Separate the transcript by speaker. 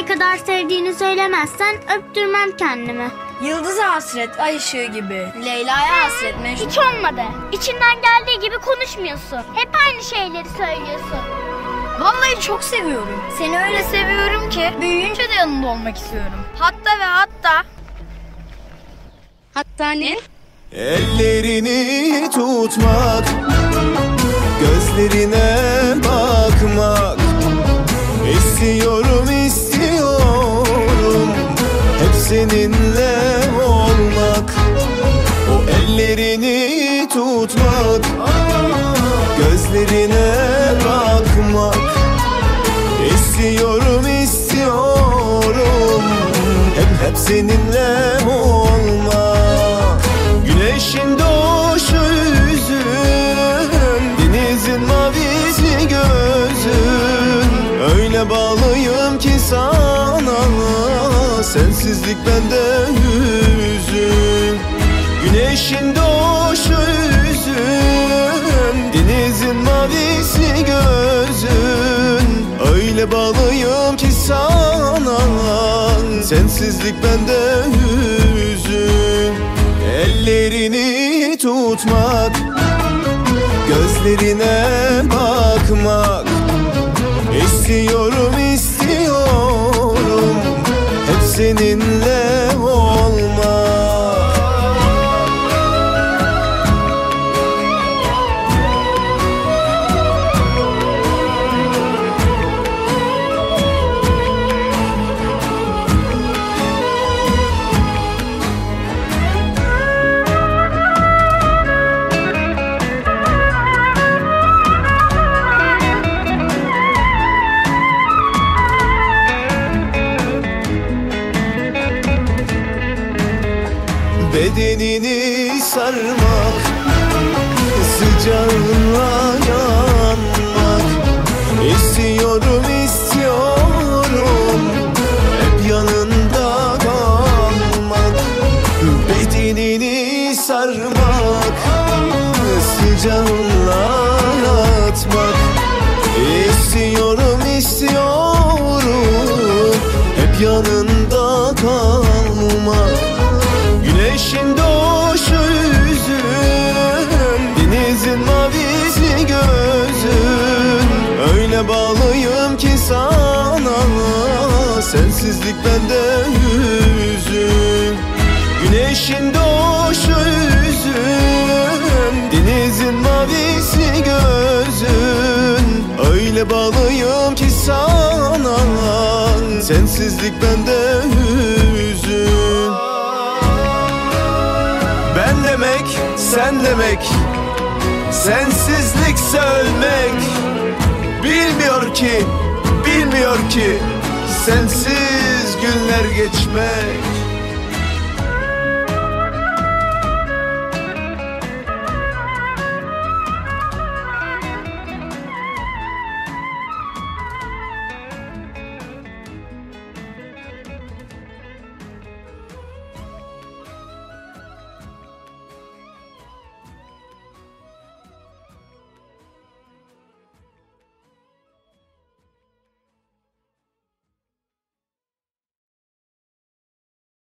Speaker 1: ne kadar sevdiğini söylemezsen öptürmem kendimi.
Speaker 2: Yıldız'a hasret, ay ışığı gibi. Leyla'ya hasret, Mecnun.
Speaker 1: Hiç olmadı. İçinden geldiği gibi konuşmuyorsun. Hep aynı şeyleri söylüyorsun.
Speaker 2: Vallahi çok seviyorum. Seni öyle seviyorum ki büyüyünce de yanında olmak istiyorum. Hatta ve hatta...
Speaker 1: Hatta ne?
Speaker 3: Ellerini tutmak, gözlerine bakmak. İstiyorum, istiyorum hep seninle olmak. O ellerini tutmak, gözlerine bakmak. İstiyorum, istiyorum hep seninle olmak. Güneşin doğuşu yüzün, denizin mavisi gözün. Öyle bağlıyım ki sana, sensizlik bende hüzün. Güneşin doğuşu yüzün, denizin mavisi gözün. Öyle bağlıyım ki sana, sensizlik bende hüzün. Ellerini tutmak, gözlerine bakmak. İstiyorum, istiyorum hep seninle olmak. Bedenini sarmak, sıcağınla yanmak. İstiyorum, istiyorum hep yanında kalmak. Bedenini sarmak, sıcağınla yatmak. İstiyorum, istiyorum hep yanında kalmak. Güneşin doğuşu yüzün, denizin mavisi gözün. Öyle bağlıyım ki sana, sensizlik bende hüzün. Güneşin doğuşu yüzün, denizin mavisi gözün. Öyle bağlıyım ki sana, sensizlik bende hüzün. Ben demek, sen demek, sensizlik ölmek. Bilmiyor ki, bilmiyor ki sensiz günler geçmek.